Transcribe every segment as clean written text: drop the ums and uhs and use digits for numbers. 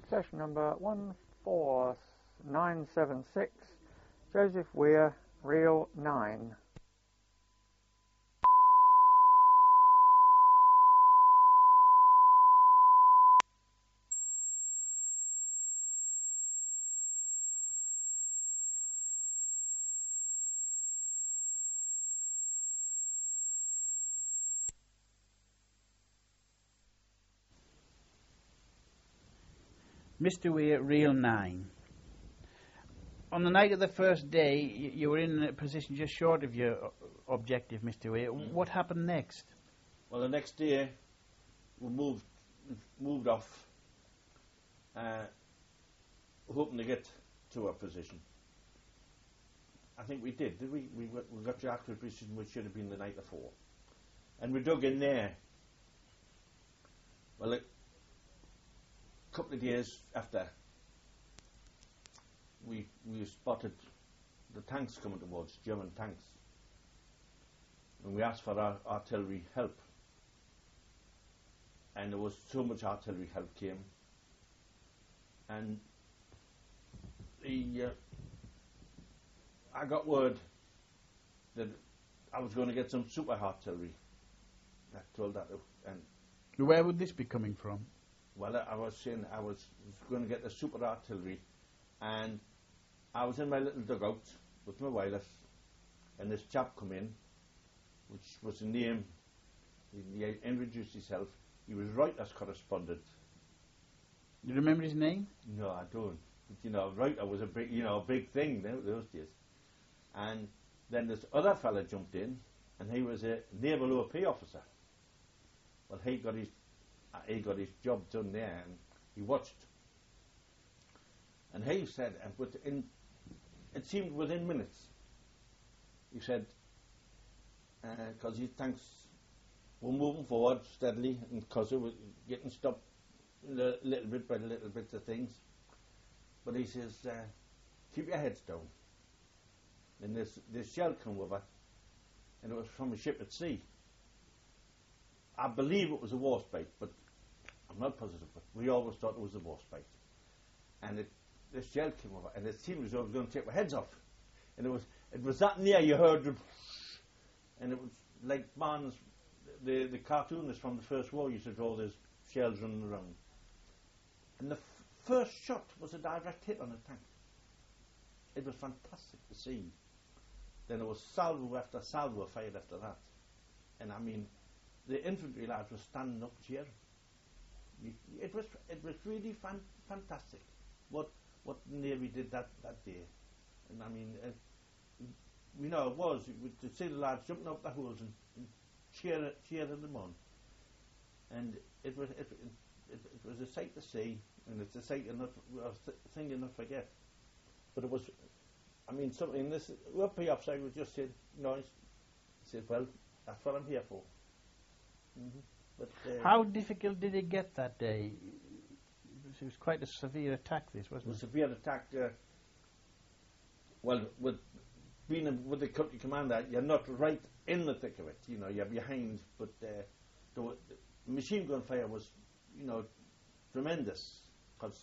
session number 14976, Joseph Weir, Reel 9. Mr. Weir, Reel 9. On the night of the first day, you were in a position just short of your objective, Mr. Weir. What happened next? Well, the next day, we moved off, hoping to get to our position. I think we did we? We got to our position, which should have been the night before. And we dug in there. Well, a couple of days after, we spotted the tanks coming towards, German tanks. And we asked for our artillery help. And there was so much artillery help came. And I got word that I was going to get some super artillery. I told that. And where would this be coming from? well, I was saying I was going to get the super artillery, and I was in my little dugout with my wireless, and this chap come in, which was a name. He introduced himself. He was Reuters correspondent. Do you remember his name? No, I don't. But, Reuters was a big thing those days. And then this other fella jumped in, and he was a naval OP officer. Well, he got his job done there, and he watched. And he said, it seemed within minutes, he said, because his tanks were moving forward steadily, and because it was getting stopped little bit by little bits of things. But he says, keep your heads down. And this shell came over, and it was from a ship at sea. I believe it was a warspite, but I'm not positive, but we always thought it was a warspite. And this shell came over, and it seemed as though it was going to take our heads off. And it was that near, you heard it, and it was like Barnes, the cartoonist from the First War used to draw these shells running around. And the first shot was a direct hit on the tank. It was fantastic to see. Then there was salvo after salvo fired after that. And I mean, the infantry lads were standing up cheering. It was really fantastic what the Navy did that day. And I mean, it was to see the lads jumping up the holes and cheering them on. And it was a sight to see, and it's a sight thing you not forget. But it was, I mean, something in this UP officer was just said, he said, well, that's what I'm here for. Mm-hmm. But how difficult did it get that day? It was quite a severe attack, this, wasn't it? It was a severe attack. Well, with being with the company commander, you're not right in the thick of it. You're behind. But the machine gun fire was, tremendous, because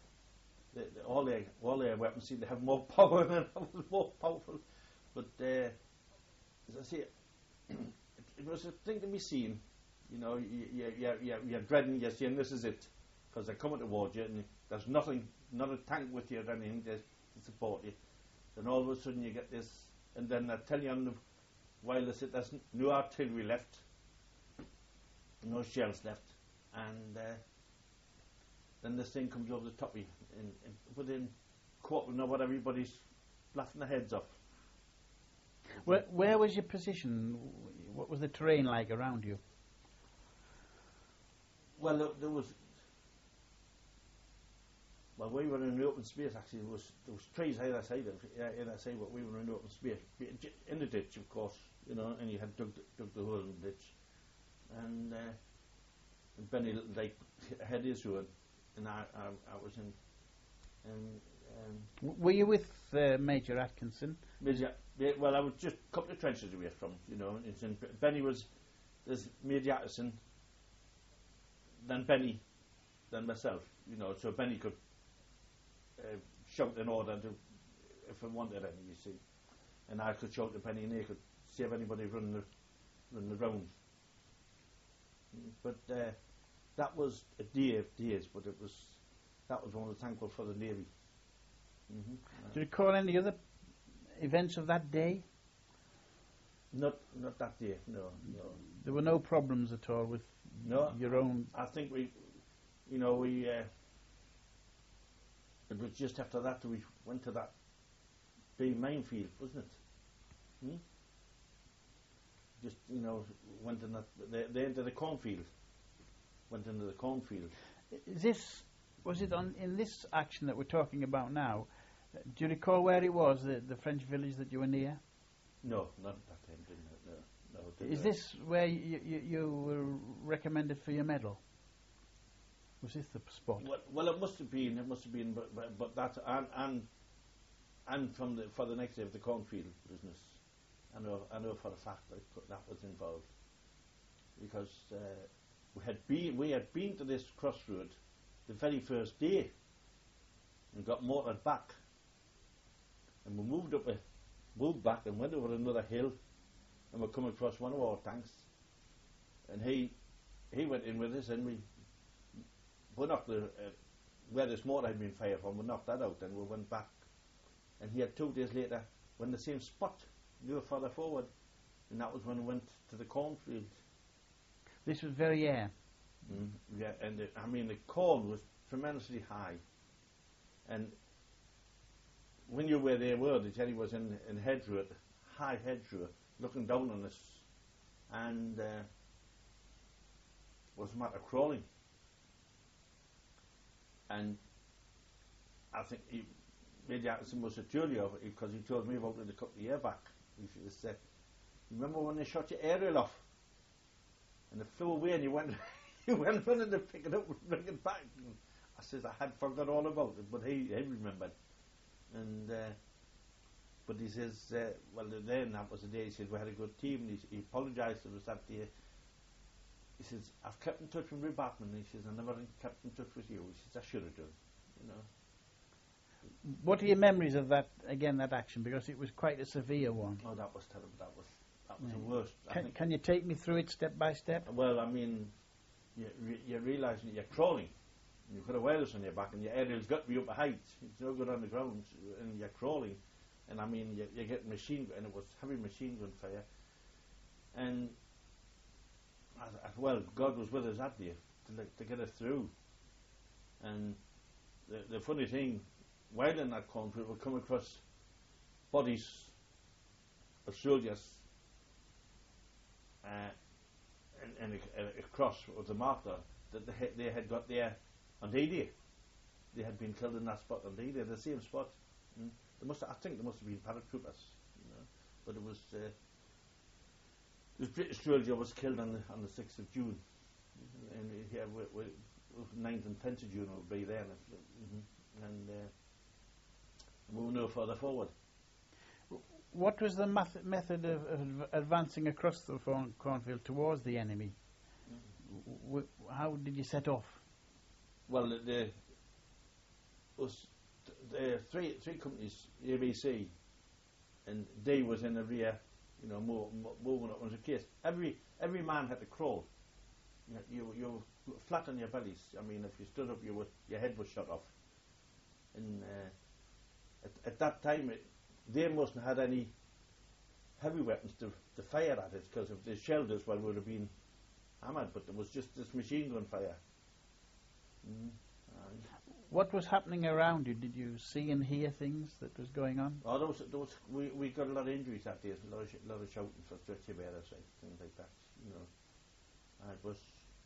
all their weapons seem to have more power than I was more powerful. But as I say, it was a thing to be seen. You're dreading, you're saying this is it, because they're coming towards you, and there's nothing, not a tank with you or anything to support you. Then all of a sudden you get this, and then I tell you on the wireless that there's no artillery left, no shells left, and then this thing comes over the top of you, and within quarter of an hour everybody's laughing their heads off. Where was your position? What was the terrain like around you? Well, there was. Well, we were in the open space. Actually, there was trees either side but we were in the open space, in the ditch, of course. And you had dug the hole in the ditch, and Benny had his road, and I was in. Were you with Major Atkinson? Well, I was just a couple of trenches away from. Benny was. There's Major Atkinson. Then Benny, than myself, you know, so Benny could shout an order to, if I wanted any, you see. And I could shout to Benny and he could save anybody running the rounds. But that was a day of days, but that was one of the thankful for the Navy. Do you recall any other events of that day? Not that day, no. There were no problems at all with your own... I think it was just after that we went to that big minefield, wasn't it? Just, went in they into the cornfield. Went into the cornfield. Was it in this action that we're talking about now? Do you recall where it was, the French village that you were near? No, not at that time, didn't it? No. Is this where you were recommended for your medal? Was this the spot? Well, it must have been, but that and for the next day of the cornfield business, I know for a fact that was involved, because we had been to this crossroad the very first day and got mortared back, and we moved back and went over another hill, and we come across one of our tanks, and he went in with us, and we knocked where this mortar had been fired from, we knocked that out, and we went back, and he had 2 days later went the same spot, further forward, and that was when we went to the cornfield. This was Verrières. Yeah, and the corn was tremendously high, and when you were there, the Jenny was in hedgerow, high hedgerow, looking down on us, and was a matter of crawling. And I think Major Atkinson was a jury of it, because he told me about it a couple of years back. He should have said, "Remember when they shot your aerial off, and it flew away, and you went running to pick it up and bring it back?" And I says I had forgot all about it, but he remembered. And but he says, then that was the day. He said we had a good team. And he apologised to us that day. He says, "I've kept in touch with Ray Batman." He says, "I never kept in touch with you." He says, "I should have done." What are your memories of that action? Because it was quite a severe one. Oh, that was terrible. That was the worst. Can you take me through it step by step? Well, you're realising that you're crawling. You've got a wireless on your back, and your aerial's got to be up a height. It's no good on the ground, and you're crawling. And you're getting machine gun, and it was heavy machine gun fire. And God was with us that day to get us through. And the funny thing, while in that cornfield, we'd come across bodies of soldiers, and a cross with the marker that they had got there on D-Day. They had been killed in that spot on D-Day, the same spot. I think there must have been paratroopers, but it was this British soldier was killed on the 6th of June, and here 9th and 10th of June will be there, and we will no further forward. What was the method of advancing across the cornfield towards the enemy? How did you set off? Well, there was three companies, ABC, and D was in the rear, moving up. It was a case. Every man had to crawl. You were flat on your bellies. If you stood up, your head was shot off. And at that time, they mustn't have had any heavy weapons to fire at it, because if the shelters would have been hammered, but there was just this machine gun fire. What was happening around you? Did you see and hear things that was going on? Oh, we got a lot of injuries that day. A lot of shouting for stretcher bearers, things like that. It was.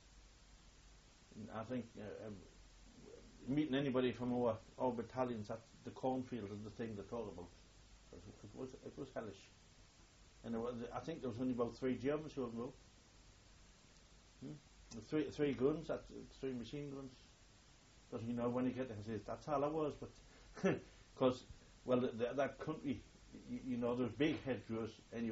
I think meeting anybody from our battalions at the cornfield is the thing to talk about. It was hellish, and I think there was only about 3 Germans who were involved. Three guns, that's 3 machine guns. Because when you get there, says that's all I was, but because that country, there's big hedgerows, and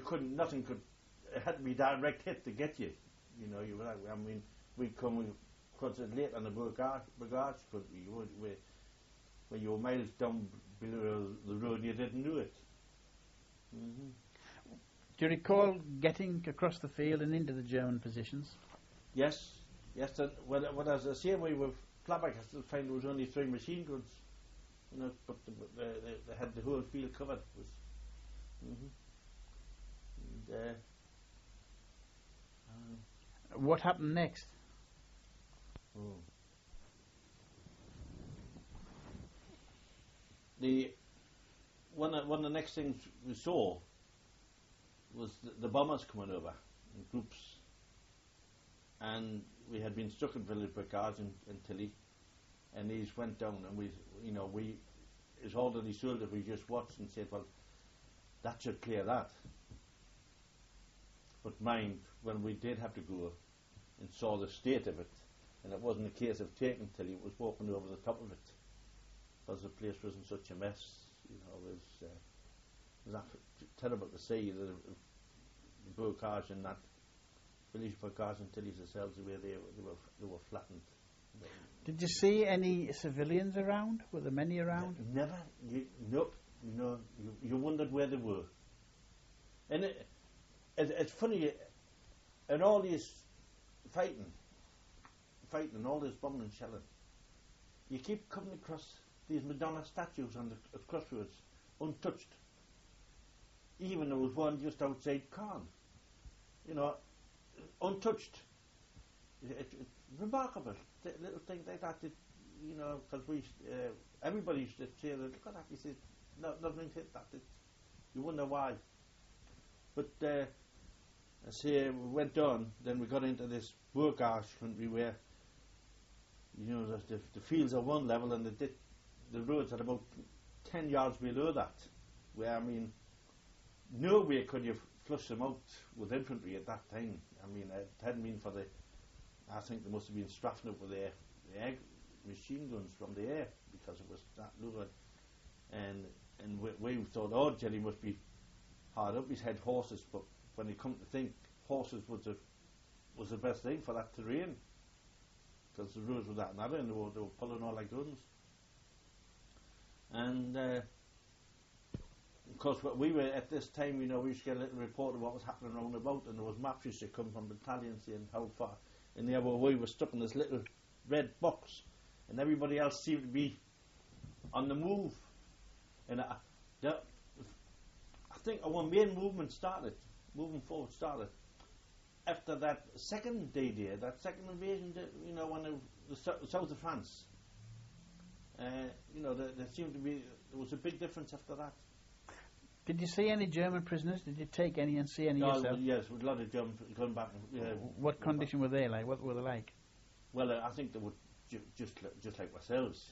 nothing could, it had to be direct hit to get you. You were like, we'd come concentrate on the bagage country, where you were miles down below the road and you didn't do it. Mm-hmm. Do you recall getting across the field and into the German positions? Yes. And when as I say, we were flabbergasted to find there was only 3 machine guns, but they had the whole field covered. What happened next? One of the next things we saw was the bombers coming over in groups, and we had been stuck in village barracks in Tilly, and these went down, and we as orderly soldiers, we just watched and said, well, that should clear that. But mind, when we did have to go and saw the state of it, and it wasn't a case of taking Tilly, it was walking over the top of it, because the place was in such a mess. It was terrible to see the barracks and that village barracks and Tilly's themselves, the way they were flattened. Did you see any civilians around? Were there many around? Never. Nope. You wondered where they were. And it's funny, in all this fighting, all this bombing and shelling, you keep coming across these Madonna statues on the crossroads, untouched. Even there was one just outside Cairn, untouched. It's remarkable, little things like that. Because everybody used to say, look at that. He said, no, nothing hit that. You wonder why. But I say we went on. Then we got into this Burgage country where, the fields are one level and the roads are about 10 yards below that. Where no way could you flush them out with infantry at that time. It hadn't been for I think they must have been strapping up with their air machine guns from the air, because it was that low. And we thought, oh, Jelly must be hard up. He's had horses, but when you come to think, horses was the best thing for that terrain, because the roads were that narrow and they were pulling all their guns. And of course, we were at this time, we used to get a little report of what was happening around about, and there was maps used to come from battalions saying how far. And there we were stuck in this little red box, and everybody else seemed to be on the move. And I think our main moving forward started after that second D-Day, that second invasion, when the south of France. There seemed to be, there was a big difference after that. Did you see any German prisoners? Did you take any and see any yourself? Yes, with a lot of Germans going back. What condition were they like? What were they like? Well, I think they were just like ourselves.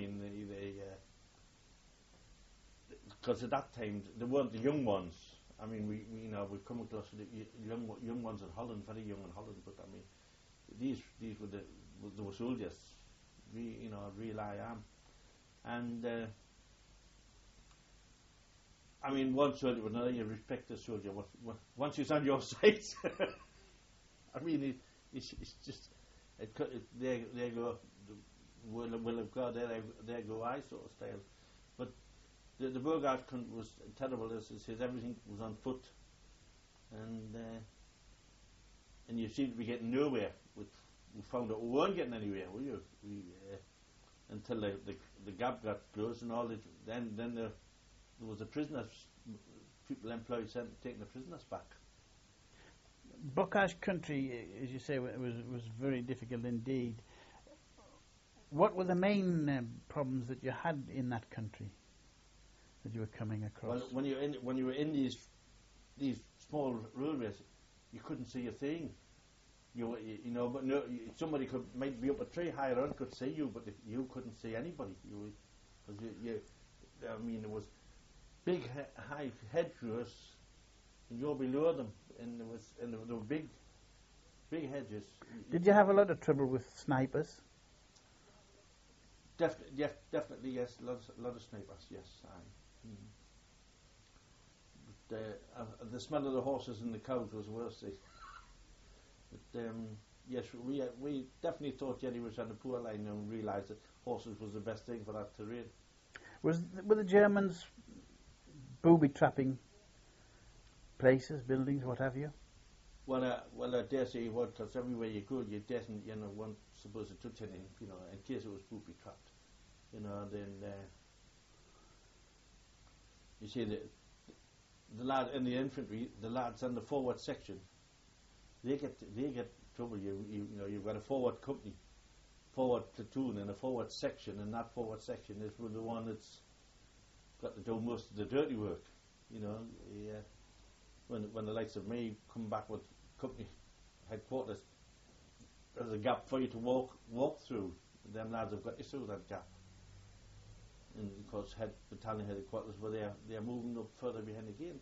Because at that time they weren't the young ones. We come across the young ones in Holland, very young in Holland. But these were soldiers. Real I am. And one soldier with another, you respect the soldier. Once he's on your side, it's just there go. Will of God, there go I sort of style. But the Burgage country was terrible. As I said, everything was on foot, and you seem to be getting nowhere. We found out we weren't getting anywhere, were you? Until the gap got closed and all. Then there was the prisoners, people employed taking the prisoners back. Bocage country, as you say, was very difficult indeed. What were the main problems that you had in that country that you were coming across? Well, when you were in these small railways, you couldn't see a thing. But no, somebody might be up a tree higher on, could see you, but you couldn't see anybody. There was big high hedgerows, and you're below them, and there were big hedges. Did you have a lot of trouble with snipers? Definitely, yes. A lot of snipers, yes. But the smell of the horses and the cows was worse. But yes, we definitely thought Jerry was on the poor line and realised that horses was the best thing for that terrain. Were the Germans booby trapping places, buildings, what have you? Well, I dare say you would, because everywhere you go, you definitely, weren't supposed to touch anything, in case it was booby trapped, then you see the lad in the infantry, the lads in the forward section, they get trouble. You've got a forward company, forward platoon, and a forward section, and that forward section is the one that's got to do most of the dirty work. When the likes of me come back with company headquarters, there's a gap for you to walk through. Them lads have got to through that gap. And of course, battalion headquarters were they're moving up further behind again.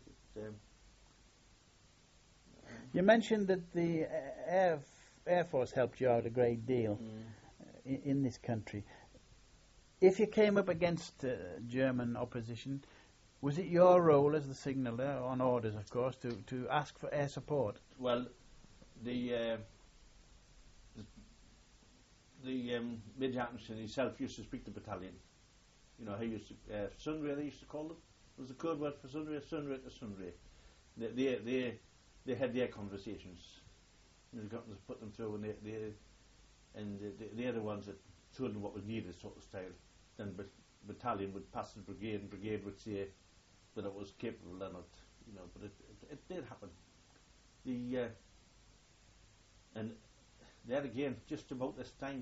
You mentioned that the Air Force helped you out a great deal in this country. If you came up against German opposition, was it your role as the signaller, on orders of course, to ask for air support? Well, the Major Atkinson himself used to speak to battalion. He used to Sunray, they used to call them. It was a code word for Sunray to Sunray. They had their conversations. The governors put them through, and they're the ones that told them what was needed, sort of style. Then battalion would pass the brigade, and brigade would say that it was capable or not, but it did happen. And there again, just about this time,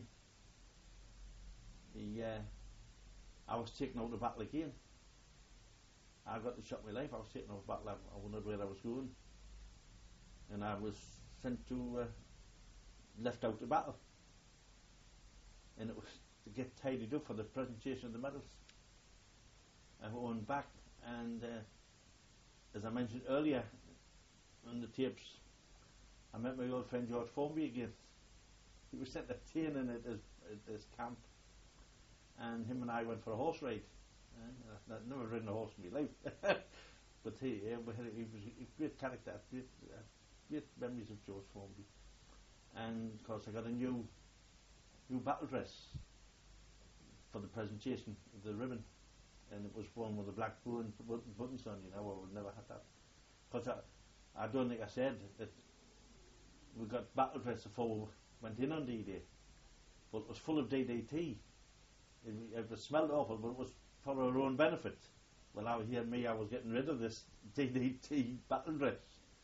I was taken out of battle again. I got the shot in my life. I was taken out of battle. I wondered where I was going, and I was sent to left out of battle, and it was to get tidied up for the presentation of the medals. I went back, and as I mentioned earlier on the tapes, I met my old friend George Formby again. He was sent a training at his camp, and him and I went for a horse ride. I'd never ridden a horse in my life, but he was a great character, great memories of George Formby. And of course I got a new battle dress for the presentation of the ribbon, and it was one with the black buttons on. I would never had that, because I don't think I said that we got battle dress before we went in on D-Day, but it was full of DDT. It was smelled awful, but it was for our own benefit. Well, I was getting rid of this DDT battle dress,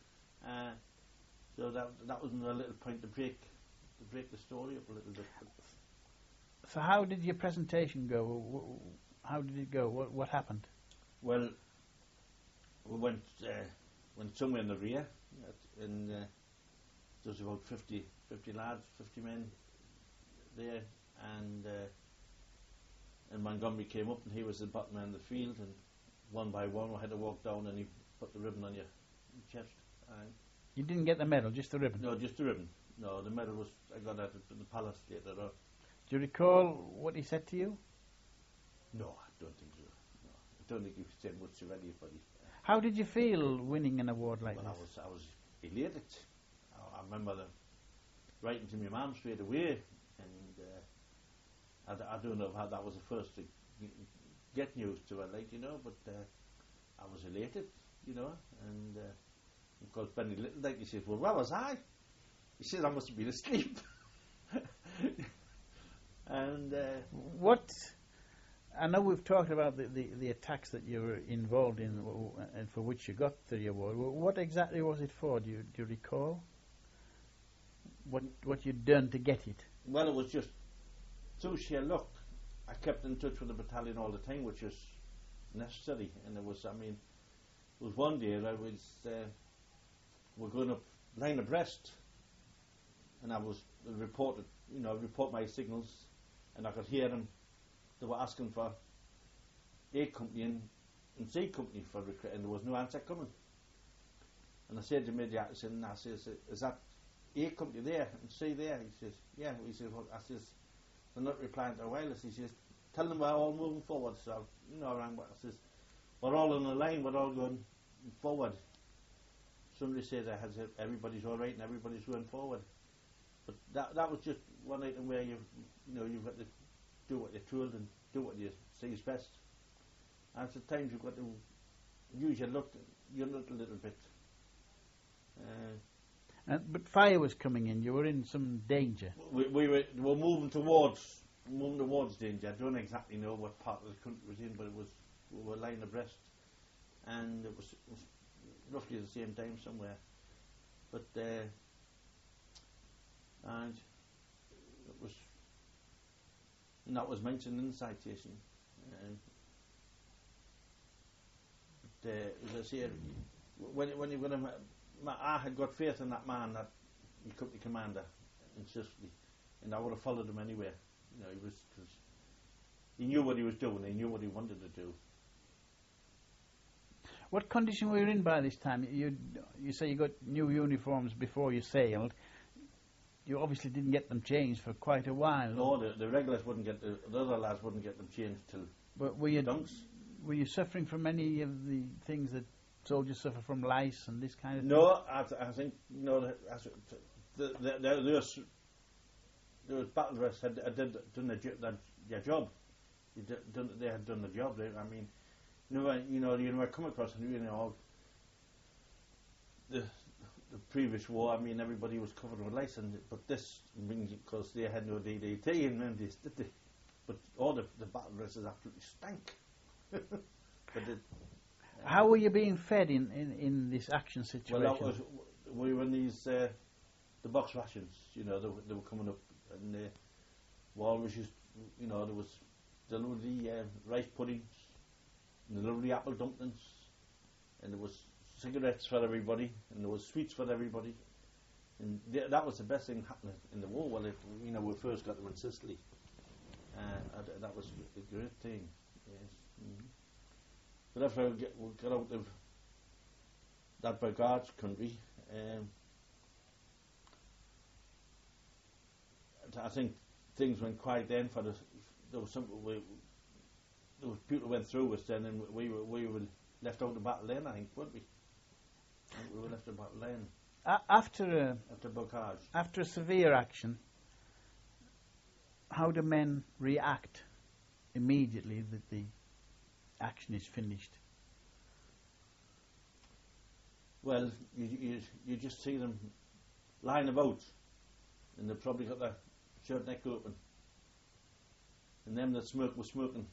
so that was another little point to break the story up a little bit. So how did your presentation go? How did it go? What happened? Well, we went somewhere in the rear, and there was about 50 lads, 50 men there, and Montgomery came up, and he was the bottom man in the field, and one by one we had to walk down, and he put the ribbon on your chest. You didn't get the medal, just the ribbon? No, just the ribbon. No, the medal I got at the palace later on. Do you recall what he said to you? No, I don't think so. No, I don't think he said much to anybody. How did you feel winning an award like this? I was elated. I remember writing to my mum straight away, and I don't know how that was the first to get news to her, but I was elated, and of course Benny Littledyke, he says, well, where was I? He says, I must have been asleep. And I know we've talked about the attacks that you were involved in and for which you got the award. What exactly was it for? Do you recall what you'd done to get it? Well, it was just through sheer luck. I kept in touch with the battalion all the time, which was necessary. And it was one day we're going up line abreast, and I was report my signals, and I could hear them. They were asking for A company and C company for recruit, and there was no answer coming. And I said to Major Atkinson, I says, is that A company there and C there? He says, yeah. He says, well, I says, they're not replying to our wireless. He says, tell them we're all moving forward. So, around what I says, we're all on the line, we're all going forward. Somebody said, everybody's all right and everybody's going forward. But that was just one item where you've got to do what you're told and do what you see is best. And at times you've got to use your luck a little bit. But fire was coming in. You were in some danger. We were moving towards danger. I don't exactly know what part of the country it was in, but we were lying abreast, and it was roughly the same time somewhere. But and that was mentioned in the citation. But as I say, I had got faith in that man, that he company commander in Sicily, and I would have followed him anywhere. Cause he knew what he was doing. He knew what he wanted to do. What condition were you in by this time? You say you got new uniforms before you sailed. You obviously didn't get them changed for quite a while. No, the regulars wouldn't get the other lads wouldn't get them changed till. But were you suffering from any of the things that soldiers suffer from, lice and this kind of thing? No, I think those battle dress had done their job. They had done the job. You were come across the previous war. I mean, everybody was covered with lice, but this, because they had no DDT in them, but all the battle dresses absolutely stank. But how were you being fed in this action situation? Well, we were in these the box rations. They were coming up, and walruses. There was the lovely rice puddings, and the lovely apple dumplings, and there was cigarettes for everybody, and there was sweets for everybody, and that was the best thing happening in the war. Well, we first got them in Sicily, that was a great thing. Yes. Mm-hmm. But after we got out of that Brigades country, I think things went quiet then. There was people went through us then, and we were left out of battle then. I think, weren't we? We were left out of battle then. After Brigades. After a severe action, how do men react immediately that the action is finished? Well, you just see them lying about, and they've probably got their shirt neck open, and them that smoke were smoking,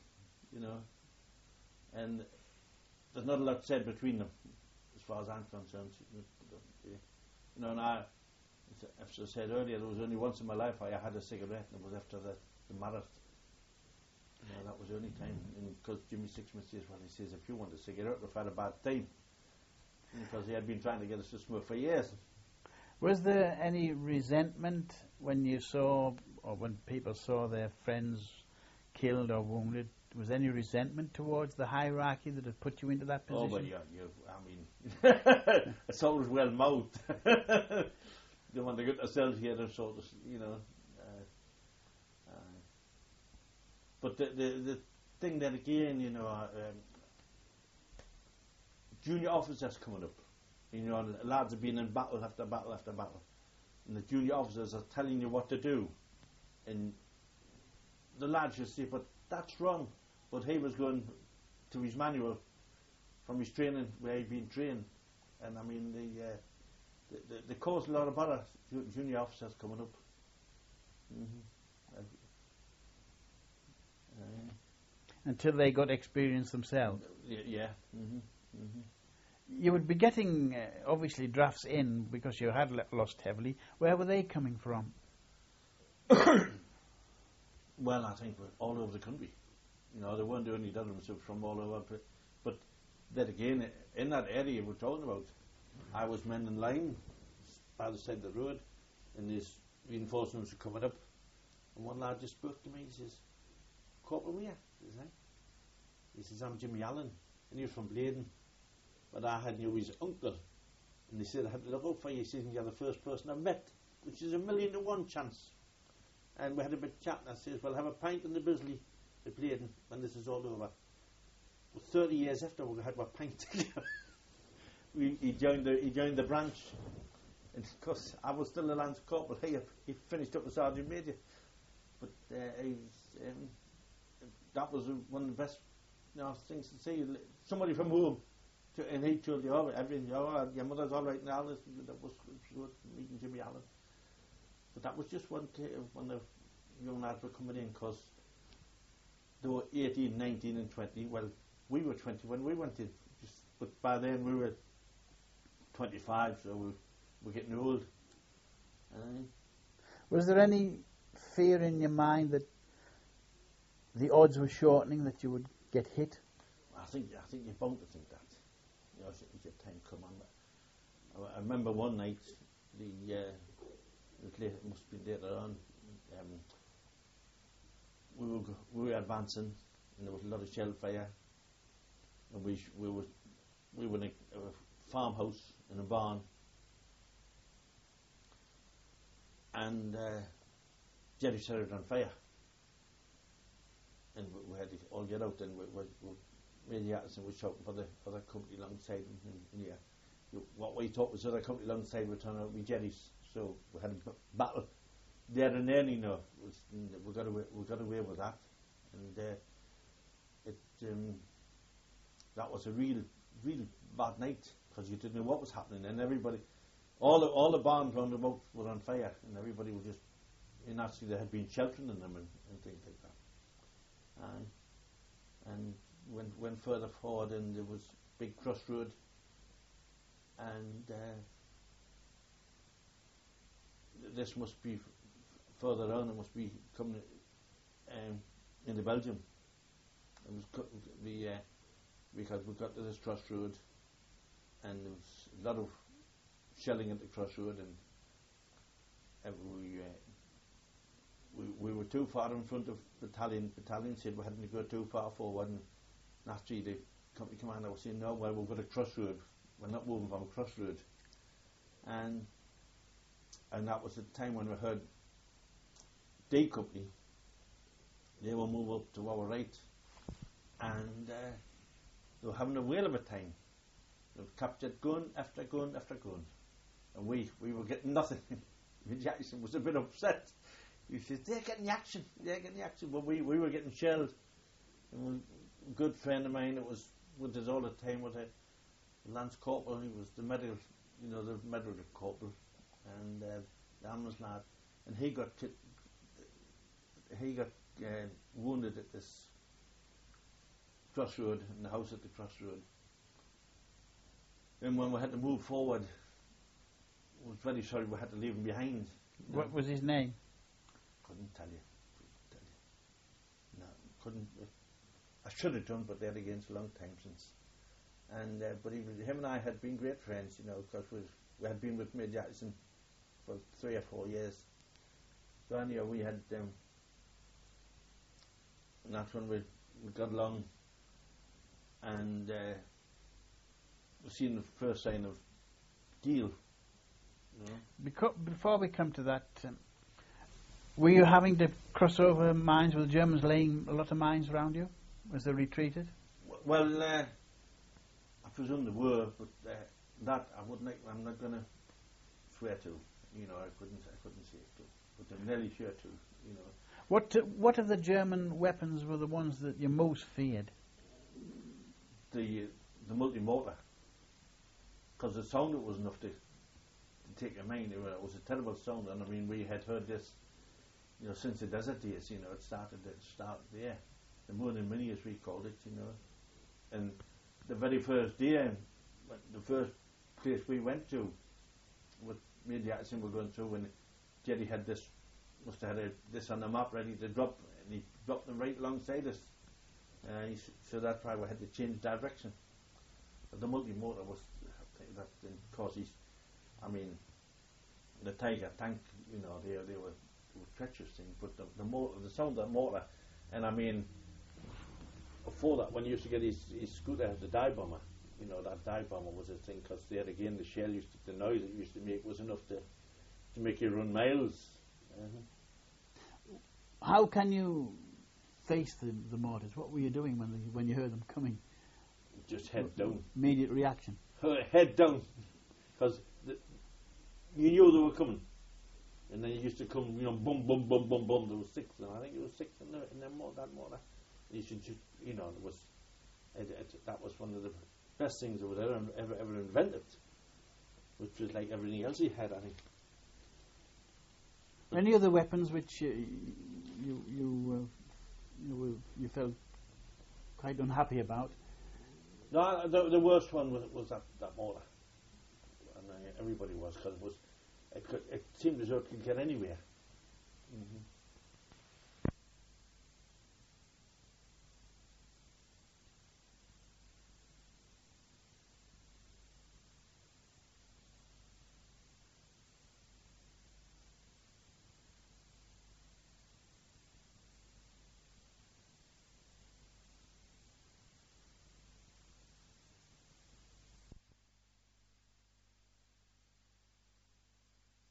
and there's not a lot said between them, as far as I'm concerned. And as I said earlier, there was only once in my life I had a cigarette, and it was after the marathon. That was the only time, because Jimmy Sixsmith says, well, he says, if you want a cigarette, we've had a bad time, because he had been trying to get us to smoke for years. Was there any resentment when you saw, or when people saw their friends killed or wounded? Was there any resentment towards the hierarchy that had put you into that position? Oh, but it's always well mouthed. They want to get themselves here, so but the thing that again, junior officers coming up, lads have been in battle after battle after battle, and the junior officers are telling you what to do, and the lads just say, but that's wrong. But he was going to his manual from his training where he'd been trained, and I mean they caused a lot of bother. Junior officers coming up. Mm-hmm. Until they got experience themselves. Yeah. Mm-hmm. Mm-hmm. You would be getting obviously drafts in because you had lost heavily. Where were they coming from? Well, I think all over the country. They weren't doing any other stuff from all over. But then again, in that area we're talking about, I was men in line by the side of the road, and these reinforcements were coming up, and one lad just spoke to me. He says, "Corporal Weir," he says, "I'm Jimmy Allen," and he was from Bladen, but I had knew his uncle, and he said, "I had to look out for you." He says, "You're the first person I've met, which is 1,000,000 to 1 chance." And we had a bit of chat, and I says, "Well, have a pint in the Bisley at Bladen when this is all over." Well, 30 years after we had a pint together. He joined the branch And of course, I was still a Lance Corporal. He finished up as Sergeant Major. But that was one of the best things to see. Somebody from home, and he told you, everything, your mother's all right now. That was good, meeting Jimmy Allen. But that was just when the young lads were coming in, because they were 18, 19 and 20. Well, we were 20 when we went in. But by then we were 25, so we were getting old. Was there any fear in your mind that the odds were shortening, that you would get hit? I think you're bound to think that. As your time come on. I remember one night, it must have been later on, we were advancing, and there was a lot of shell fire, and we were in a farmhouse in a barn, and Jerry set it on fire, and we had to all get out, and Major Atkinson was shouting for the company alongside him, and what we thought was the other company alongside would turn out to be Jerry's, so we had a battle there and then, we got away with that, and that was a real bad night, because you didn't know what was happening, and everybody, all the barns round about were on fire, and everybody was just, naturally there had been sheltering in them and things like that, and went further forward, and there was big crossroad, and this must be further on. It must be coming into Belgium. It was because we got to this crossroad, and there was a lot of shelling at the crossroad, and we were too far in front of battalion. Battalion said we hadn't to go too far forward, and naturally the company commander was saying, no, well, we've got a crossroad, we're not moving from a crossroad, and that was the time when we heard D Company, they will move up to our right, and they were having a whale of a time. They've captured gun after gun after gun, and we were getting nothing. Jackson was a bit upset. He said, they're getting the action, but we were getting shelled. And a good friend of mine that was with us all the time was a Lance Corporal. He was the medical, the medical corporal, and the ambulance lad, and he got wounded at this crossroad, in the house at the crossroad. And when we had to move forward, I was very sorry we had to leave him behind. What was his name? Couldn't tell you. No, couldn't. I should have done, but then again, it's a long time since. And but him and I had been great friends, because we had been with Major Jackson for 3 or 4 years. So anyhow, we had, and that's when we got along, and we seen the first sign of deal. Before we come to that, were you having to cross over mines? Were the Germans laying a lot of mines around you as they retreated? Well, I presume they were, but that I'm not going to swear to. I couldn't say it to, but I'm nearly sure to. What of the German weapons were the ones that you most feared? The multi-mortar, because the sound it was enough to take your mind. It was a terrible sound, and I mean we had heard this, since the desert days. It started there, the Morning Mini as we called it, and the very first day, the first place we went to, with Major Jackson were going through, when Jerry had this, must have had this on the map ready to drop, and he dropped them right alongside us. So that's why we had to change direction. But the multi-motor was, that, of course, the Tiger tank, they were treacherous things, but the motor, the sound of the motor, and I mean, before that, when he used to get his scooter, the dive bomber, that dive bomber was a thing, because there again, the shell the noise it used to make was enough to make you run miles. How can you face the mortars? What were you doing when you heard them coming? Just head down. Immediate reaction. Head down, because you knew they were coming. And then you used to come, boom, boom, boom, boom, boom. There was 6 of them. I think it was 6 in that motor. You should just, that was one of the best things that was ever invented, which was like everything else he had, I think. Any other weapons which you felt quite unhappy about? No, the worst one was that motor, and everybody was, because it seemed as though it could get anywhere. Mm-hmm.